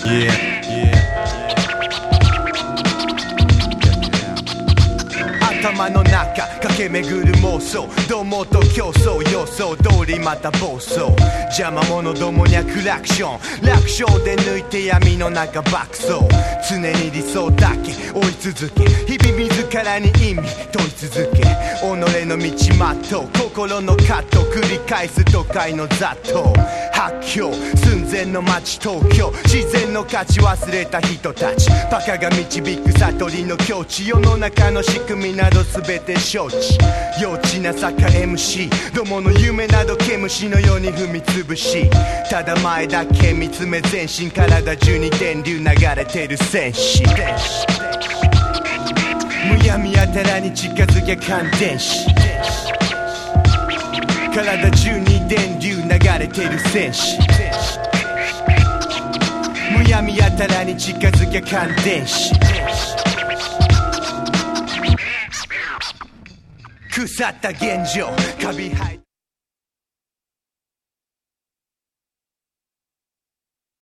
頭の中駆け巡る妄想どもと競争予想通りまた暴走邪魔者どもにはクラクション楽勝で抜いて闇の中爆走常に理想だけ追い続け日々自らに意味問い続け己の道全う心の葛藤繰り返す都会の雑踏発狂寸前の街東京自然の価値忘れた人たちバカが導く悟りの境地世の中の仕組みなど全て承知幼稚な坂 MC どもの夢など毛虫のように踏みつぶしただ前だけ見つめ全身体中に電流流れてる戦士むやみやたらに近づきゃ感電死体中に電流流れてる戦士むやみやたらに近づきゃ感電死腐った現状カビ生え